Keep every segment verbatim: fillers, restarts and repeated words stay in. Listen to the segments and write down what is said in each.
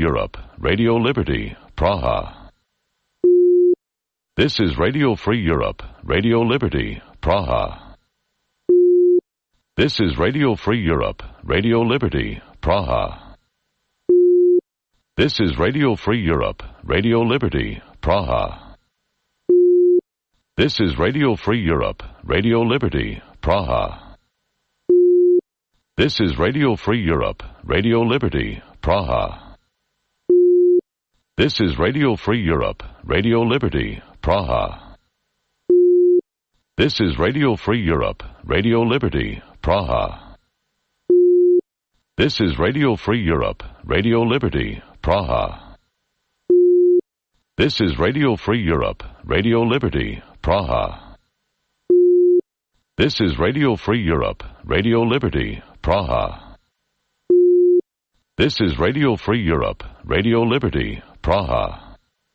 Europe, Radio Liberty, Praha. This is Radio Free Europe, Radio Liberty, Praha. This is Radio Free Europe, Radio Liberty, Praha. This is Radio Free Europe, Radio Liberty, Praha. This is Radio Free Europe, Radio Liberty, Praha. This is Radio Free Europe, Radio Liberty, Praha. This is Radio Free Europe, Radio Liberty, Praha. This is Radio Free Europe, Radio Liberty, Praha. This is Radio Free Europe, Radio Liberty, Praha. This is Radio Free Europe, Radio Liberty, Praha. This is Radio Free Europe, Radio Liberty, Praha. This is Radio Free Europe, Radio Liberty, Praha.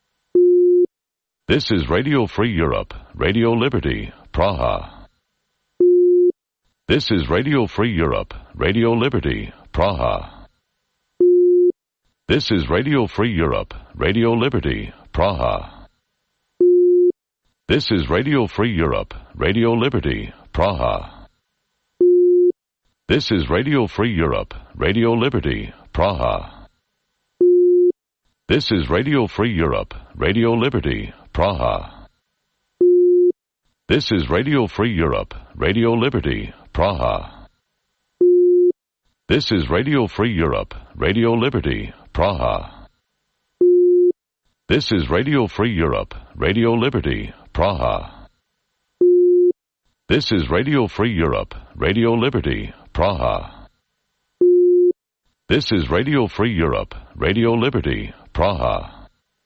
This is Radio Free Europe, Radio Liberty, Praha. This is Radio Free Europe, Radio Liberty, Praha. This is Radio Free Europe, Radio Liberty, Praha. This is Radio Free Europe, Radio Liberty, Praha. This is Radio Free Europe, Radio Liberty, Praha. This is Radio Free Europe, Radio Liberty, Praha. This is Radio Free Europe, Radio Liberty, Praha. This is Radio Free Europe, Radio Liberty, Praha. This is Radio Free Europe, Radio Liberty, Praha. This is Radio Free Europe, Radio Liberty, Praha. This is Radio Free Europe, Radio Liberty, Praha.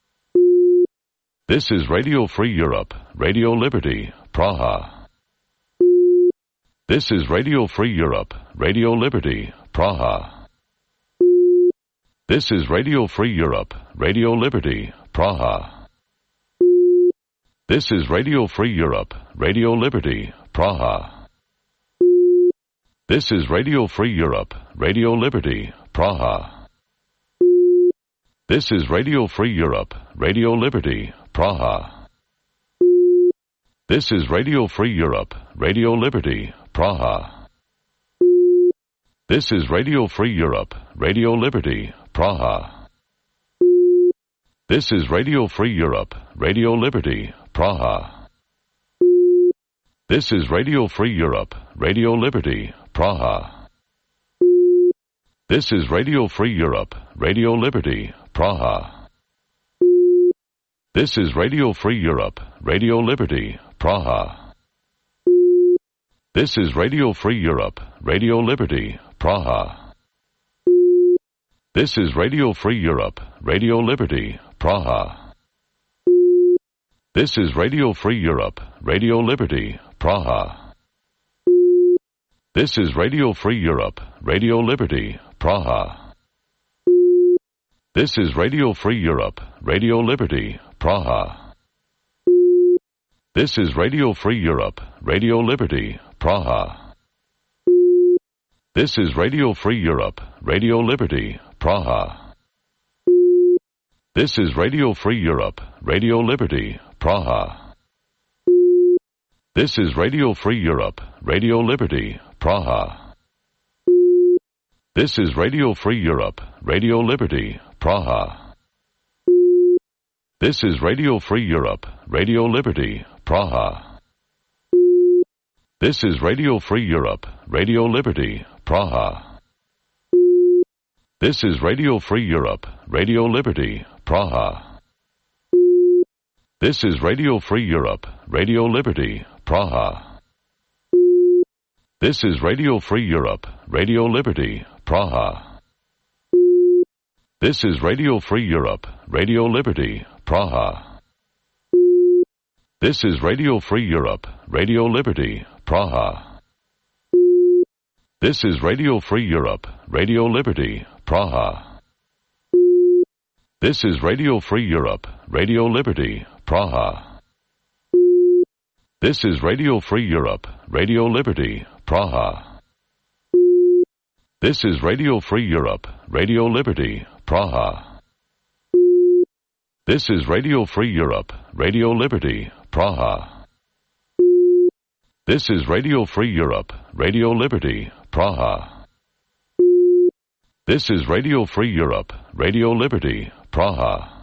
This is Radio Free Europe, Radio Liberty, Praha. This is Radio Free Europe, Radio Liberty, Praha. This is Radio Free Europe, Radio Liberty, Praha. This is Radio Free Europe, Radio Liberty, Praha. This is Radio Free Europe, Radio Liberty, Praha. This is Radio Free Europe, Radio Liberty, Praha. This is Radio Free Europe, Radio Liberty, Praha. This is Radio Free Europe, Radio Liberty, Praha. This is Radio Free Europe, Radio Liberty, Praha. This is Radio Free Europe, Radio Liberty, Praha. This is Radio Free Europe, Radio Liberty, Praha. This is Radio Free Europe, Radio Liberty, Praha. This is Radio Free Europe, Radio Liberty, Praha. This is Radio Free Europe, Radio Liberty, Praha. This is Radio Free Europe, Radio Liberty, Praha. This is Radio Free Europe, Radio Liberty, Praha. This is Radio Free Europe, Radio Liberty, Praha. This is Radio Free Europe, Radio Liberty, Praha. This is Radio Free Europe, Radio Liberty, Praha. This is Radio Free Europe, Radio Liberty, Praha. This is Radio Free Europe, Radio Liberty, Praha. This is Radio Free Europe, Radio Liberty, Praha. This is Radio Free Europe, Radio Liberty, Praha. This is Radio Free Europe, Radio Liberty, Praha. This is Radio Free Europe, Radio Liberty, Praha. This is Radio Free Europe, Radio Liberty, Praha. This is Radio Free Europe, Radio Liberty, Praha. This is Radio Free Europe, Radio Liberty, Praha. This is Radio Free Europe, Radio Liberty, Praha. This is Radio Free Europe, Radio Liberty, Praha. This is Radio Free Europe, Radio Liberty, Praha. This is Radio Free Europe, Radio Liberty, Praha. This is Radio Free Europe, Radio Liberty, Praha. This is Radio Free Europe, Radio Liberty, Praha. This is Radio Free Europe, Radio Liberty, Praha. This is Radio Free Europe, Radio Liberty, Praha.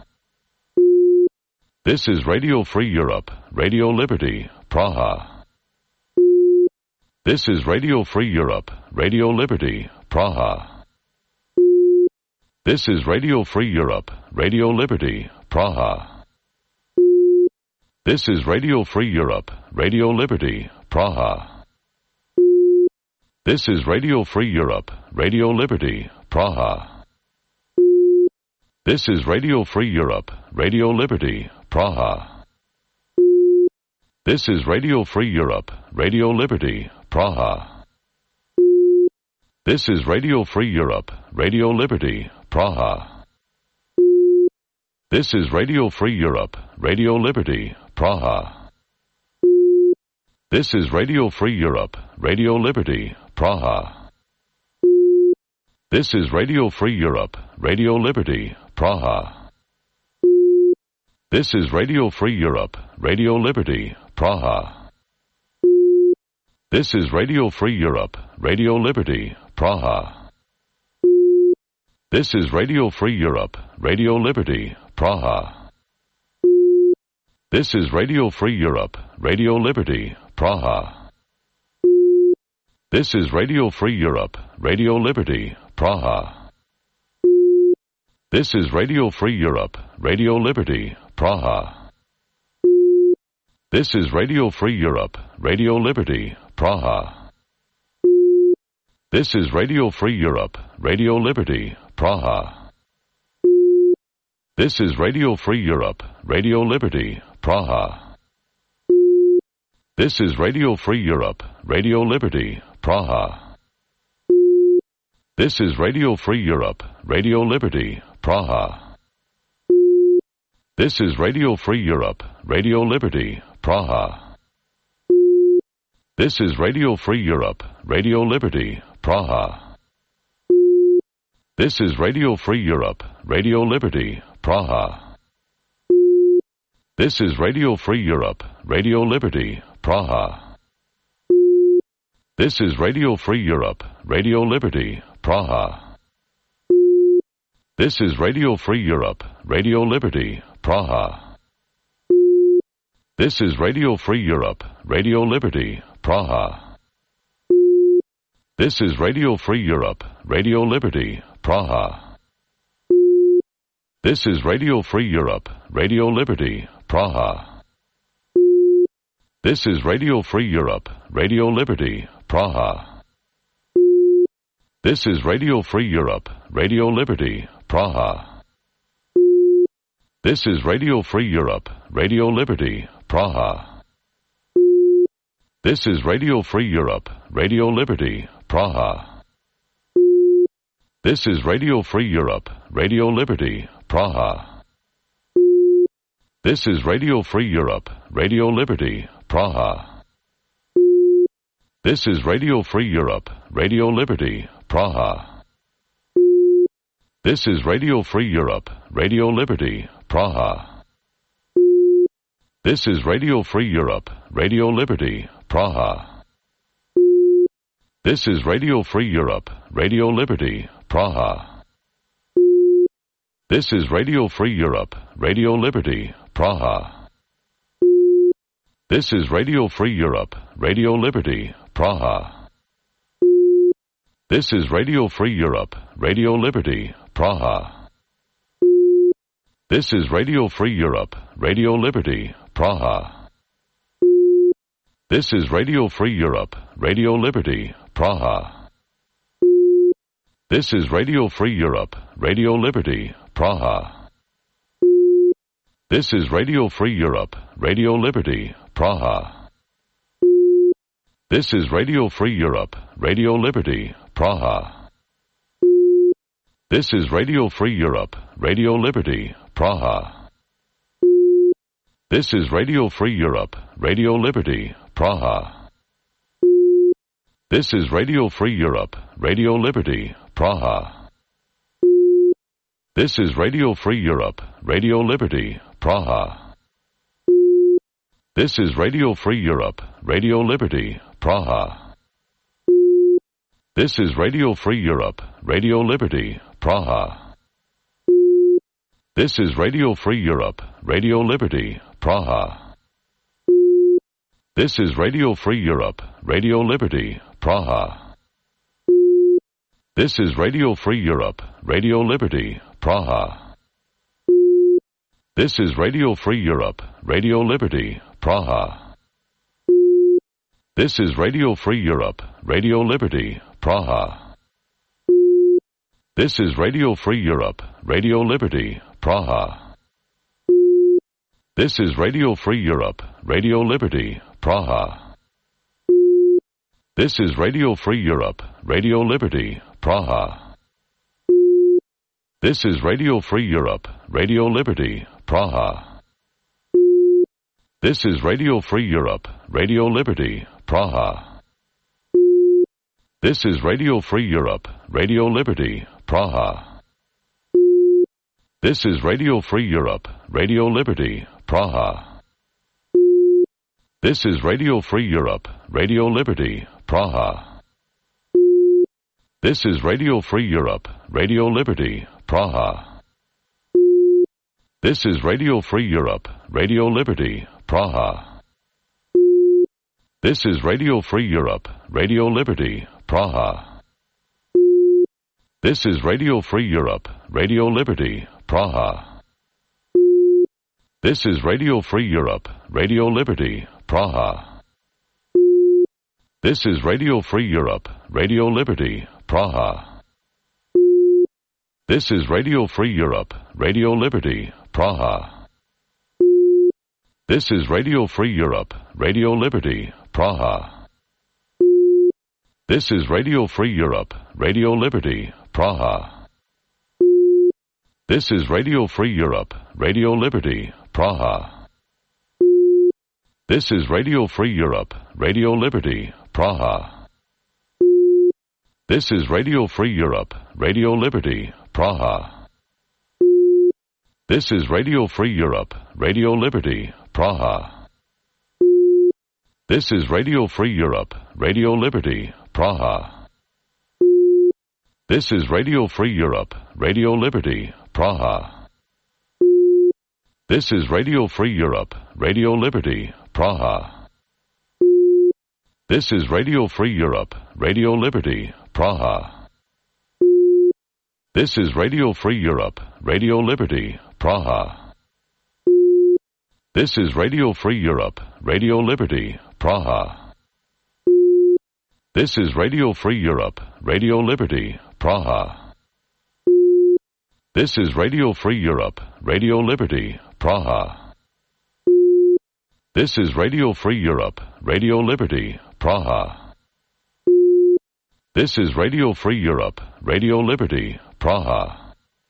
This is Radio Free Europe, Radio Liberty, Praha. This is Radio Free Europe, Radio Liberty, Praha. This is Radio Free Europe, Radio Liberty, Praha. This is Radio Free Europe, Radio Liberty, Praha. This is Radio Free Europe, Radio Liberty, Praha. This is Radio Free Europe, Radio Liberty, Praha. This is Radio Free Europe, Radio Liberty, Praha. This is Radio Free Europe, Radio Liberty, Praha. This is Radio Free Europe, Radio Liberty, Praha. This is Radio Free Europe, Radio Liberty, Praha. This is Radio Free Europe, Radio Liberty, Praha. This is Radio Free Europe, Radio Liberty, Praha. This is Radio Free Europe, Radio Liberty, Praha. This is Radio Free Europe, Radio Liberty, Praha. This is Radio Free Europe, Radio Liberty, Praha. This is Radio Free Europe, Radio Liberty, Praha. This is Radio Free Europe, Radio Liberty, Praha. This is Radio Free Europe, Radio Liberty, Praha. This is Radio Free Europe, Radio Liberty, Praha. This is Radio Free Europe, Radio Liberty, Praha. This is Radio Free Europe, Radio Liberty, Praha. This is Radio Free Europe, Radio Liberty, Praha. This is Radio Free Europe, Radio Liberty, Praha. This is Radio Free Europe, Radio Liberty, Praha. This is Radio Free Europe, Radio Liberty, Praha. This is Radio Free Europe, Radio Liberty, Praha. This is Radio Free Europe, Radio Liberty, Praha. This is Radio Free Europe, Radio Liberty, Praha. This is Radio Free Europe, Radio Liberty, Praha. This is Radio Free Europe, Radio Liberty, Praha. This is Radio Free Europe, Radio Liberty, Praha. This is Radio Free Europe, Radio Liberty, Praha. This is Radio Free Europe, Radio Liberty, Praha. This is Radio Free Europe, Radio Liberty, Praha. This is Radio Free Europe, Radio Liberty, Praha. This is Radio Free Europe, Radio Liberty, Praha. This is Radio Free Europe, Radio Liberty, Praha. This is Radio Free Europe, Radio Liberty, Praha. This is Radio Free Europe, Radio Liberty, Praha. This is Radio Free Europe, Radio Liberty, Praha. This is Radio Free Europe, Radio Liberty, Praha. This is Radio Free Europe, Radio Liberty, Praha. This is Radio Free Europe, Radio Liberty, Praha. This is Radio Free Europe, Radio Liberty, Praha. This is Radio Free Europe, Radio Liberty, Praha. This is Radio Free Europe, Radio Liberty, Praha. This is Radio Free Europe, Radio Liberty, Praha. This is Radio Free Europe, Radio Liberty, Praha. This is Radio Free Europe, Radio Liberty, Praha. This is Radio Free Europe, Radio Liberty, Praha. This is Radio Free Europe, Radio Liberty, Praha. This is Radio Free Europe, Radio Liberty, Praha. This is Radio Free Europe, Radio Liberty, Praha. This is Radio Free Europe, Radio Liberty, Praha. This is Radio Free Europe, Radio Liberty, Praha. This is Radio Free Europe, Radio Liberty, Praha. This is Radio Free Europe, Radio Liberty, Praha. This is Radio Free Europe, Radio Liberty, Praha. This is Radio Free Europe, Radio Liberty, Praha. This is Radio Free Europe, Radio Liberty, Praha. This is Radio Free Europe, Radio Liberty, Praha. This is Radio Free Europe, Radio Liberty, Praha. This is Radio Free Europe, Radio Liberty, Praha. This is Radio Free Europe, Radio Liberty, Praha. This is Radio Free Europe, Radio Liberty, Praha. This is Radio Free Europe, Radio Liberty, Praha. This is Radio Free Europe, Radio Liberty, Praha. This is Radio Free Europe, Radio Liberty, Praha. This is Radio Free Europe, Radio Liberty, Praha. This is Radio Free Europe, Radio Liberty, Praha. This is Radio Free Europe, Radio Liberty, Praha. This is Radio Free Europe, Radio Liberty, Praha. This is Radio Free Europe, Radio Liberty, Praha. This is Radio Free Europe, Radio Liberty, Praha. This is Radio Free Europe, Radio Liberty, Praha. This is Radio Free Europe, Radio Liberty, Praha. This is Radio Free Europe, Radio Liberty, Praha. This is Radio Free Europe, Radio Liberty, Praha. This is Radio Free Europe, Radio Liberty, Praha. This is Radio Free Europe, Radio Liberty, Praha. This is Radio Free Europe, Radio Liberty, Praha. This is Radio Free Europe, Radio Liberty, Praha. This is Radio Free Europe, Radio Liberty, Praha. This is Radio Free Europe, Radio Liberty, Praha. This is Radio Free Europe, Radio Liberty, Praha. This is Radio Free Europe, Radio Liberty, Praha. This is Radio Free Europe, Radio Liberty, Praha. This is Radio Free Europe, Radio Liberty, Praha. This is Radio Free Europe, Radio Liberty, Praha. This is Radio Free Europe, Radio Liberty, Praha. This is Radio Free Europe, Radio Liberty, Praha.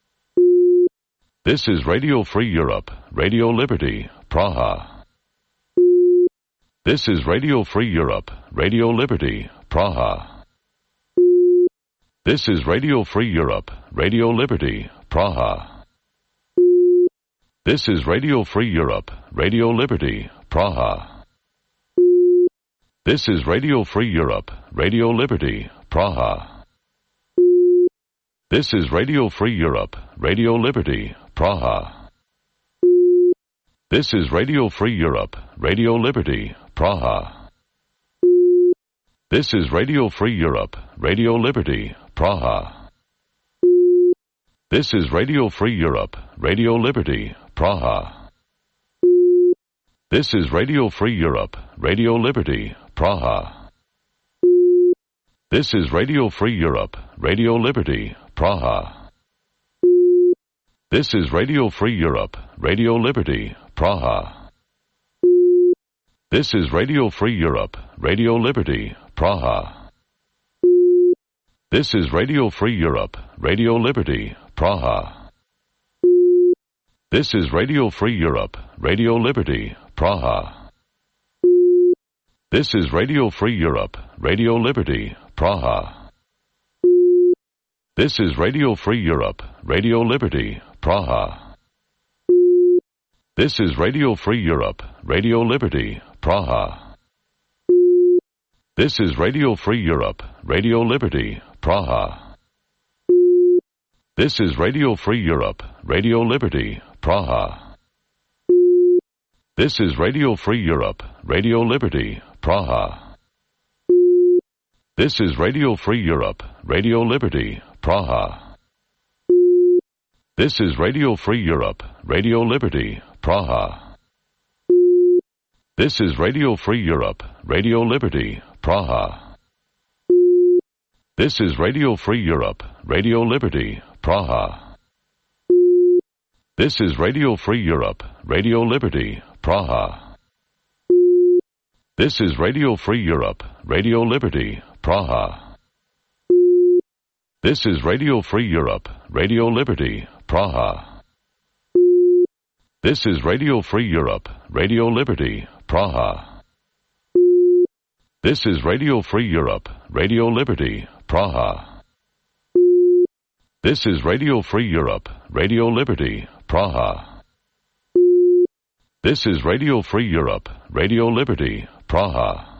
This is Radio Free Europe, Radio Liberty, Praha. This is Radio Free Europe, Radio Liberty, Praha. This is Radio Free Europe, Radio Liberty, Praha. This is Radio Free Europe, Radio Liberty, Praha. This is Radio Free Europe, Radio Liberty, Praha. This is Radio Free Europe, Radio Liberty, Praha. This is Radio Free Europe, Radio Liberty, Praha. This is Radio Free Europe, Radio Liberty, Praha. This is Radio Free Europe, Radio Liberty, Praha. This is Radio Free Europe, Radio Liberty, Praha. This is Radio Free Europe, Radio Liberty, Praha. This is Radio Free Europe, Radio Liberty, Praha. This is Radio Free Europe, Radio Liberty, Praha. This is Radio Free Europe, Radio Liberty, Praha. This is Radio Free Europe, Radio Liberty, Praha. This is Radio Free Europe, Radio Liberty, Praha. This is Radio Free Europe, Radio Liberty, Praha. This is Radio Free Europe, Radio Liberty, Praha. This is Radio Free Europe, Radio Liberty, Praha. This is Radio Free Europe, Radio Liberty, Praha. This is Radio Free Europe, Radio Liberty, Praha. This is Radio Free Europe, Radio Liberty, Praha. This is Radio Free Europe, Radio Liberty, Praha. This is Radio Free Europe, Radio Liberty, Praha. This is Radio Free Europe, Radio Liberty, Praha. This is Radio Free Europe, Radio Liberty, Praha. This is Radio Free Europe, Radio Liberty, Praha. This is Radio Free Europe, Radio Liberty, Praha. This is Radio Free Europe, Radio Liberty, Praha. This is Radio Free Europe, Radio Liberty, Praha. This is Radio Free Europe, Radio Liberty, Praha. This is Radio Free Europe, Radio Liberty, Praha.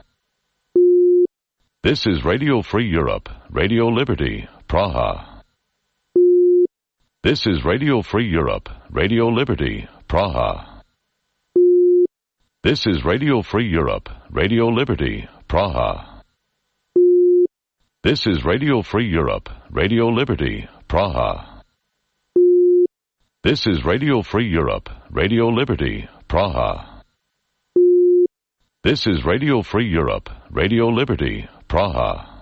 This is Radio Free Europe, Radio Liberty, Praha. This is Radio Free Europe, Radio Liberty, Praha. This is Radio Free Europe, Radio Liberty, Praha. This is Radio Free Europe, Radio Liberty, Praha. This is Radio Free Europe, Radio Liberty, Praha. This is Radio Free Europe, Radio Liberty, Praha.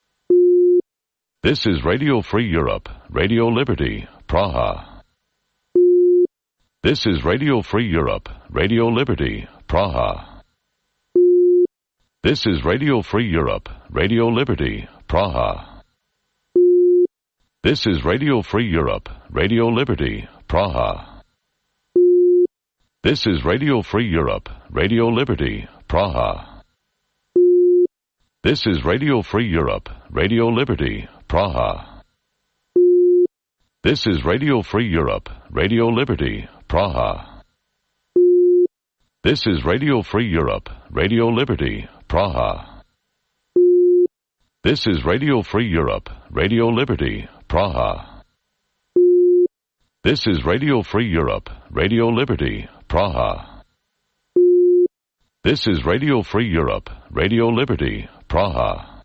This is Radio Free Europe, Radio Liberty, Praha. This is Radio Free Europe, Radio Liberty, Praha. This is Radio Free Europe, Radio Liberty, Praha. This is Radio Free Europe, Radio Liberty, Praha. This is Radio Free Europe, Radio Liberty, Praha. This is Radio Free Europe, Radio Liberty, Praha. This is Radio Free Europe, Radio Liberty, Praha. This is Radio Free Europe, Radio Liberty, Praha. This is Radio Free Europe, Radio Liberty, Praha. This is Radio Free Europe, Radio Liberty, Praha. This is Radio Free Europe, Radio Liberty, Praha.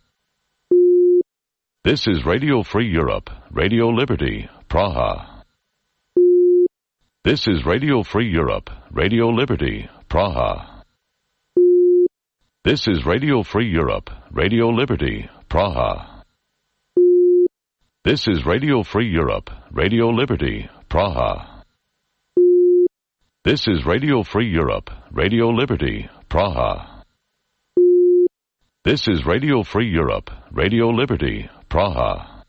This is Radio Free Europe, Radio Liberty, Praha. This is Radio Free Europe, Radio Liberty, Praha. This is Radio Free Europe, Radio Liberty, Praha. This is Radio Free Europe, Radio Liberty, Praha. This is Radio Free Europe, Radio Liberty, Praha. This is Radio Free Europe, Radio Liberty, Praha.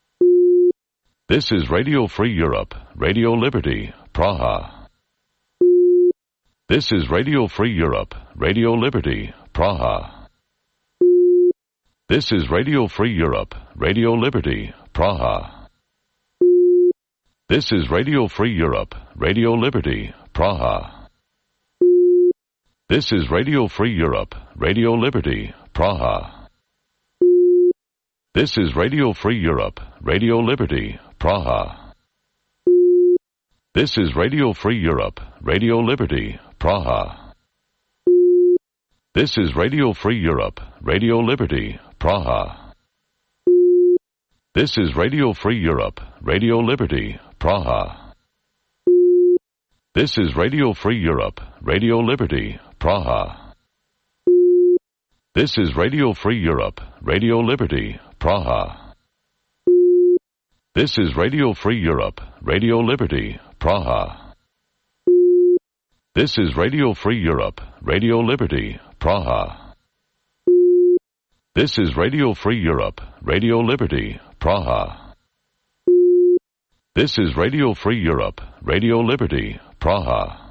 This is Radio Free Europe, Radio Liberty, Praha. This is Radio Free Europe, Radio Liberty, Praha. This is Radio Free Europe, Radio Liberty, Praha. This is Radio Free Europe, Radio Liberty, Praha. This is Radio Free Europe, Radio Liberty, Praha. This is Radio Free Europe, Radio Liberty, Praha. This is Radio Free Europe, Radio Liberty, Praha. This is Radio Free Europe, Radio Liberty, Praha. This is Radio Free Europe, Radio Liberty, Praha. This is Radio Free Europe, Radio Liberty, Praha. This is Radio Free Europe, Radio Liberty, Praha. This is Radio Free Europe, Radio Liberty, Praha. This is Radio Free Europe, Radio Liberty, Praha. This is Radio Free Europe, Radio Liberty, Praha. This is Radio Free Europe, Radio Liberty, Praha.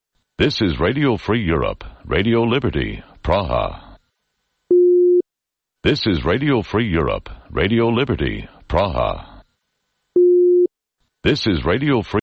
This is Radio Free Europe, Radio Liberty, Praha. This is Radio Free Europe, Radio Liberty, Praha. This is Radio Free